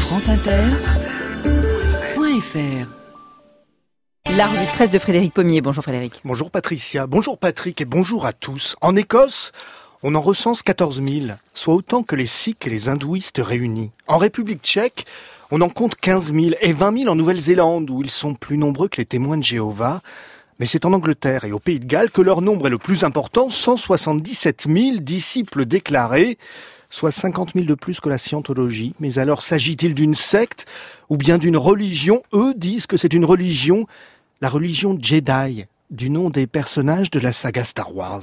franceinter.fr. La revue de presse de Frédéric Pommier. Bonjour Frédéric. Bonjour Patricia, bonjour Patrick et bonjour à tous. En Écosse, on en recense 14 000, soit autant que les Sikhs et les hindouistes réunis. En République tchèque, on en compte 15 000 et 20 000 en Nouvelle-Zélande, où ils sont plus nombreux que les témoins de Jéhovah. Mais c'est en Angleterre et au Pays de Galles que leur nombre est le plus important, 177 000 disciples déclarés, soit 50 000 de plus que la scientologie. Mais alors s'agit-il d'une secte ou bien d'une religion ? Eux disent que c'est une religion, la religion Jedi, du nom des personnages de la saga Star Wars.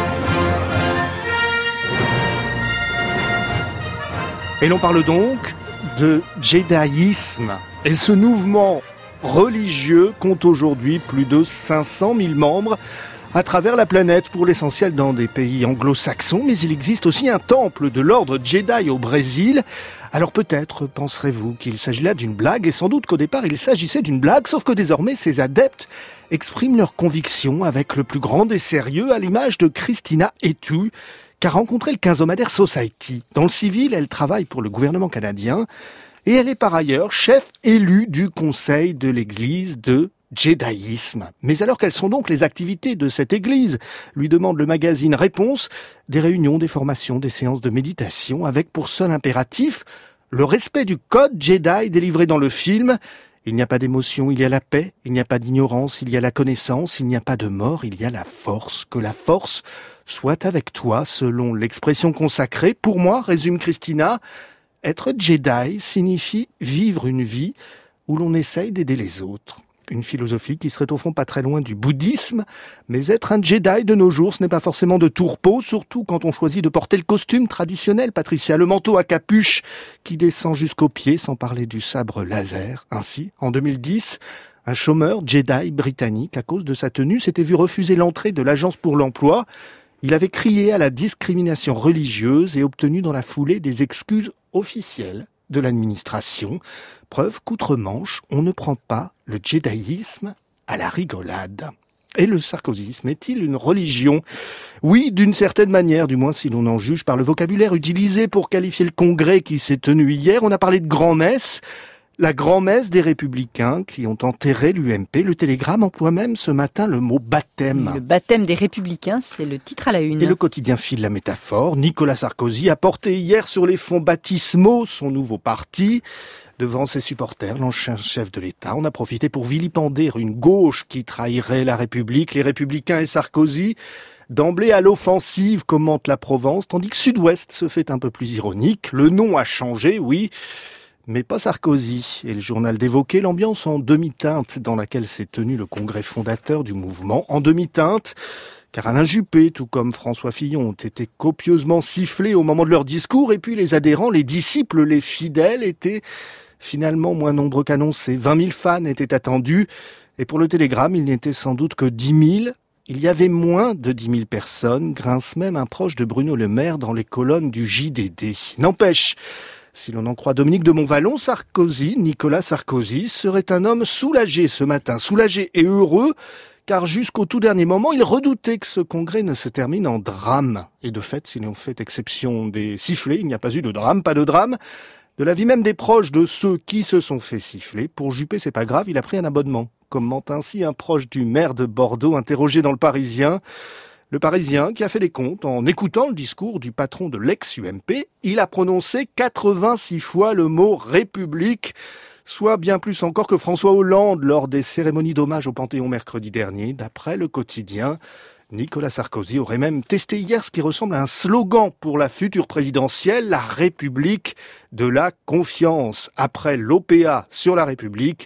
Et l'on parle donc de Jediisme. Et ce mouvement religieux compte aujourd'hui plus de 500 000 membres à travers la planète, pour l'essentiel dans des pays anglo-saxons, mais il existe aussi un temple de l'ordre Jedi au Brésil. Alors peut-être penserez-vous qu'il s'agit là d'une blague, et sans doute qu'au départ il s'agissait d'une blague, sauf que désormais ces adeptes expriment leurs convictions avec le plus grand des sérieux, à l'image de Christina Etu, qu'a rencontré le Quinzomadaire Society. Dans le civil, elle travaille pour le gouvernement canadien, et elle est par ailleurs chef élu du conseil de l'église de Jediisme. Mais alors quelles sont donc les activités de cette église ? Lui demande le magazine Réponse. Des réunions, des formations, des séances de méditation avec pour seul impératif le respect du code Jedi délivré dans le film. Il n'y a pas d'émotion, il y a la paix. Il n'y a pas d'ignorance, il y a la connaissance. Il n'y a pas de mort, il y a la force. Que la force soit avec toi, selon l'expression consacrée. Pour moi, résume Christina, être Jedi signifie vivre une vie où l'on essaye d'aider les autres. Une philosophie qui serait au fond pas très loin du bouddhisme, mais être un Jedi de nos jours, ce n'est pas forcément de tourpeau, surtout quand on choisit de porter le costume traditionnel, Patricia, le manteau à capuche qui descend jusqu'aux pieds, sans parler du sabre laser. Ainsi, en 2010, un chômeur Jedi britannique, à cause de sa tenue, s'était vu refuser l'entrée de l'Agence pour l'emploi. Il avait crié à la discrimination religieuse et obtenu dans la foulée des excuses officielles de l'administration. Preuve qu'outre-Manche, on ne prend pas le Jediisme à la rigolade. Et le sarkozysme est-il une religion ? Oui, d'une certaine manière, du moins si l'on en juge par le vocabulaire utilisé pour qualifier le congrès qui s'est tenu hier. On a parlé de grand-messe, la grand-messe des Républicains qui ont enterré l'UMP. Le Télégramme emploie même ce matin le mot baptême. Le baptême des Républicains, c'est le titre à la une. Et le quotidien file la métaphore. Nicolas Sarkozy a porté hier sur les fonds baptismaux son nouveau parti. Devant ses supporters, l'ancien chef de l'État en a profité pour vilipender une gauche qui trahirait la République. Les Républicains et Sarkozy, d'emblée à l'offensive, commente la Provence, tandis que Sud-Ouest se fait un peu plus ironique. Le nom a changé, oui, mais pas Sarkozy. Et le journal d'évoquer l'ambiance en demi-teinte dans laquelle s'est tenu le congrès fondateur du mouvement. En demi-teinte, car Alain Juppé, tout comme François Fillon, ont été copieusement sifflés au moment de leur discours, et puis les adhérents, les disciples, les fidèles étaient finalement moins nombreux qu'annoncé. 20 000 fans étaient attendus, et pour le Télégramme, il n'était sans doute que 10 000. Il y avait moins de 10 000 personnes, grince même un proche de Bruno Le Maire dans les colonnes du JDD. N'empêche, si l'on en croit Dominique de Montvalon, Nicolas Sarkozy, serait un homme soulagé ce matin, soulagé et heureux, car jusqu'au tout dernier moment, il redoutait que ce congrès ne se termine en drame. Et de fait, si l'on fait exception des sifflets, il n'y a pas eu de drame, pas de drame. De l'avis même des proches de ceux qui se sont fait siffler, pour Juppé, c'est pas grave, il a pris un abonnement. Commente ainsi un proche du maire de Bordeaux interrogé dans Le Parisien. Le Parisien qui a fait les comptes en écoutant le discours du patron de l'ex-UMP. Il a prononcé 86 fois le mot « République », soit bien plus encore que François Hollande lors des cérémonies d'hommage au Panthéon mercredi dernier. D'après le quotidien, Nicolas Sarkozy aurait même testé hier ce qui ressemble à un slogan pour la future présidentielle, la République de la confiance. Après l'OPA sur la République,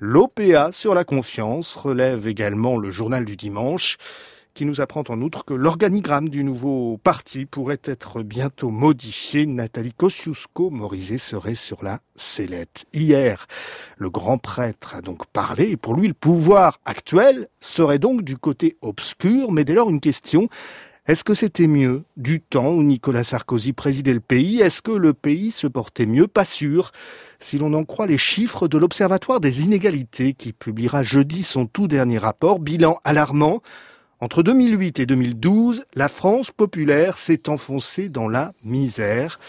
l'OPA sur la confiance, relève également le journal du dimanche, qui nous apprend en outre que l'organigramme du nouveau parti pourrait être bientôt modifié. Nathalie Kosciusko-Morizet serait sur la sellette. Hier, le grand prêtre a donc parlé, et pour lui, le pouvoir actuel serait donc du côté obscur. Mais dès lors, une question: est-ce que c'était mieux du temps où Nicolas Sarkozy présidait le pays ? Est-ce que le pays se portait mieux ? Pas sûr. Si l'on en croit les chiffres de l'Observatoire des inégalités, qui publiera jeudi son tout dernier rapport, bilan alarmant. Entre 2008 et 2012, la France populaire s'est enfoncée dans la misère.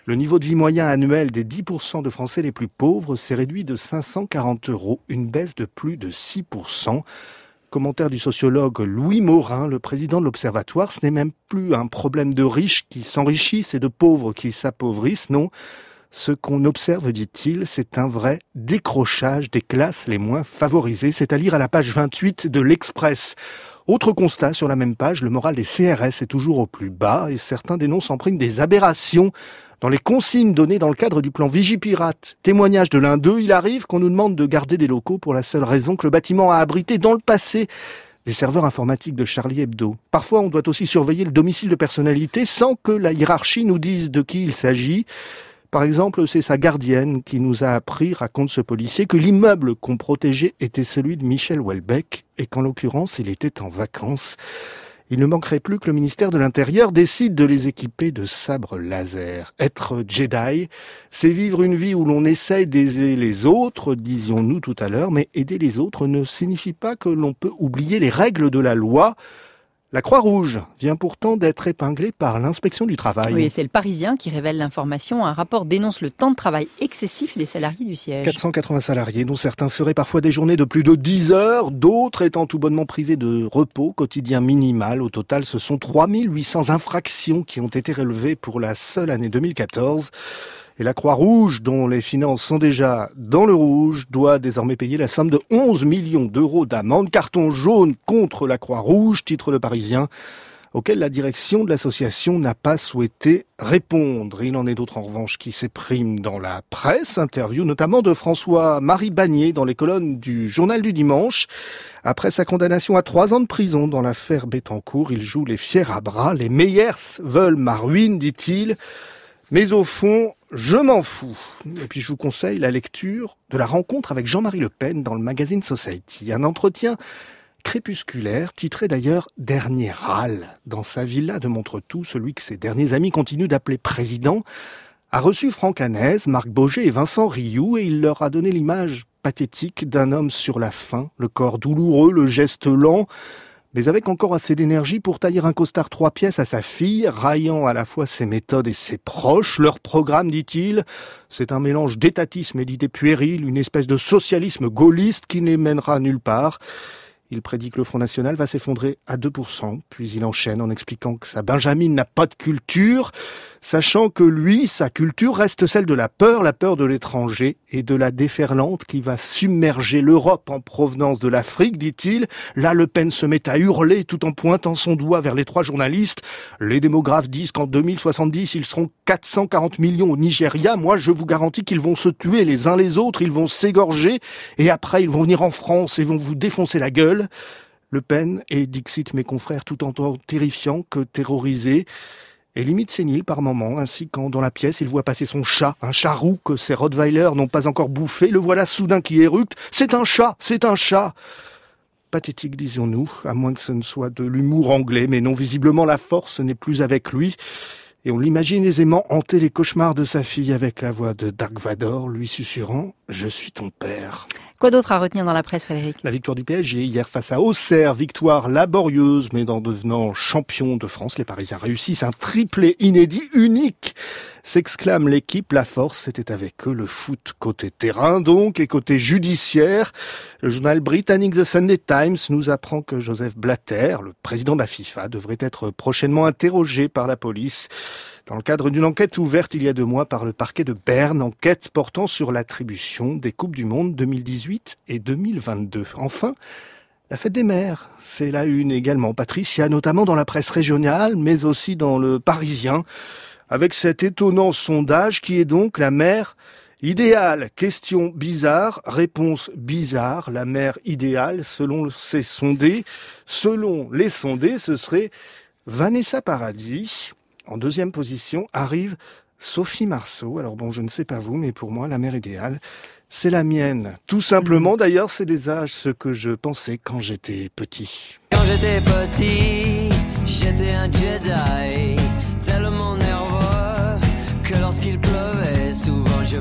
Le niveau de vie moyen annuel des 10% de Français les plus pauvres s'est réduit de 540 €, une baisse de plus de 6%. Commentaire du sociologue Louis Morin, le président de l'Observatoire, ce n'est même plus un problème de riches qui s'enrichissent et de pauvres qui s'appauvrissent, non. Ce qu'on observe, dit-il, c'est un vrai décrochage des classes les moins favorisées. C'est à lire à la page 28 de l'Express. Autre constat sur la même page, le moral des CRS est toujours au plus bas et certains dénoncent en prime des aberrations dans les consignes données dans le cadre du plan Vigipirate. Témoignage de l'un d'eux, il arrive qu'on nous demande de garder des locaux pour la seule raison que le bâtiment a abrité dans le passé des serveurs informatiques de Charlie Hebdo. Parfois, on doit aussi surveiller le domicile de personnalité sans que la hiérarchie nous dise de qui il s'agit. Par exemple, c'est sa gardienne qui nous a appris, raconte ce policier, que l'immeuble qu'on protégeait était celui de Michel Houellebecq et qu'en l'occurrence, il était en vacances. Il ne manquerait plus que le ministère de l'Intérieur décide de les équiper de sabres laser. Être Jedi, c'est vivre une vie où l'on essaye d'aider les autres, disions-nous tout à l'heure, mais aider les autres ne signifie pas que l'on peut oublier les règles de la loi. La Croix-Rouge vient pourtant d'être épinglée par l'inspection du travail. Oui, c'est le Parisien qui révèle l'information. Un rapport dénonce le temps de travail excessif des salariés du siège. 480 salariés, dont certains feraient parfois des journées de plus de 10 heures, d'autres étant tout bonnement privés de repos quotidien minimal. Au total, ce sont 3800 infractions qui ont été relevées pour la seule année 2014. Et la Croix-Rouge, dont les finances sont déjà dans le rouge, doit désormais payer la somme de 11 millions d'euros d'amende. Carton jaune contre la Croix-Rouge, titre Le Parisien, auquel la direction de l'association n'a pas souhaité répondre. Il en est d'autres en revanche qui s'expriment dans la presse. Interview notamment de François-Marie Bagné dans les colonnes du Journal du Dimanche. Après sa condamnation à 3 ans de prison dans l'affaire Bettencourt, il joue les fiers à bras. Les Meyers veulent ma ruine, dit-il. Mais au fond, je m'en fous. Et puis je vous conseille la lecture de la rencontre avec Jean-Marie Le Pen dans le magazine Society. Un entretien crépusculaire, titré d'ailleurs « Dernier râle ». Dans sa villa de Montretout, celui que ses derniers amis continuent d'appeler président, a reçu Franck Hanez, Marc Boger et Vincent Rioux et il leur a donné l'image pathétique d'un homme sur la faim, le corps douloureux, le geste lent, mais avec encore assez d'énergie pour tailler un costard 3 pièces à sa fille, raillant à la fois ses méthodes et ses proches. Leur programme, dit-il, c'est un mélange d'étatisme et d'idées puériles, une espèce de socialisme gaulliste qui ne les mènera nulle part. Il prédit que le Front National va s'effondrer à 2%, puis il enchaîne en expliquant que sa Benjamine n'a pas de culture, sachant que lui, sa culture reste celle de la peur de l'étranger et de la déferlante qui va submerger l'Europe en provenance de l'Afrique, dit-il. Là, Le Pen se met à hurler tout en pointant son doigt vers les 3 journalistes. Les démographes disent qu'en 2070, ils seront 440 millions au Nigeria. Moi, je vous garantis qu'ils vont se tuer les uns les autres, ils vont s'égorger et après, ils vont venir en France et vont vous défoncer la gueule. Le Pen est, dixit mes confrères, tout autant terrifiant que terrorisé et limite sénile par moments, ainsi quand dans la pièce il voit passer son chat, un chat roux que ses Rottweilers n'ont pas encore bouffé, le voilà soudain qui éructe, c'est un chat, c'est un chat. Pathétique, disions-nous, à moins que ce ne soit de l'humour anglais, mais non, visiblement la force n'est plus avec lui. Et on l'imagine aisément hanter les cauchemars de sa fille avec la voix de Dark Vador, lui susurrant « Je suis ton père ». Quoi d'autre à retenir dans la presse, Frédéric ? La victoire du PSG hier face à Auxerre, victoire laborieuse, mais en devenant champion de France, les Parisiens réussissent un triplé inédit, unique. S'exclame l'équipe, la force, c'était avec eux, le foot côté terrain donc, et côté judiciaire. Le journal britannique The Sunday Times nous apprend que Joseph Blatter, le président de la FIFA, devrait être prochainement interrogé par la police dans le cadre d'une enquête ouverte il y a 2 mois par le parquet de Berne, enquête portant sur l'attribution des Coupes du Monde 2018 et 2022. Enfin, la fête des mères fait la une également, Patricia, notamment dans la presse régionale, mais aussi dans le Parisien, avec cet étonnant sondage qui est donc la mère idéale. Question bizarre, réponse bizarre. La mère idéale, selon ces sondés, selon les sondés, ce serait Vanessa Paradis. En 2e position arrive Sophie Marceau. Alors bon, je ne sais pas vous, mais pour moi, la mère idéale, c'est la mienne. Tout simplement, d'ailleurs, c'est des âges ce que je pensais quand j'étais petit. Quand j'étais petit, j'étais un Jedi, tellement nerveux que lorsqu'il pleuvait, souvent je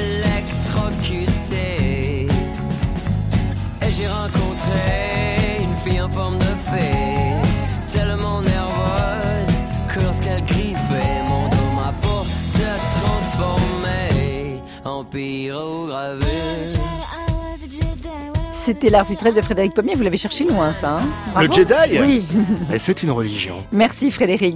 m'électrocutais. Et j'ai rencontré une fille en forme de fée, tellement nerveuse que lorsqu'elle griffait mon dos, ma peau se transformait. en pyrogravé. C'était la revue de presse de Frédéric Pommier. Vous l'avez cherché loin, ça. Hein? Le Bravo. Jedi? Oui. Et c'est une religion. Merci Frédéric.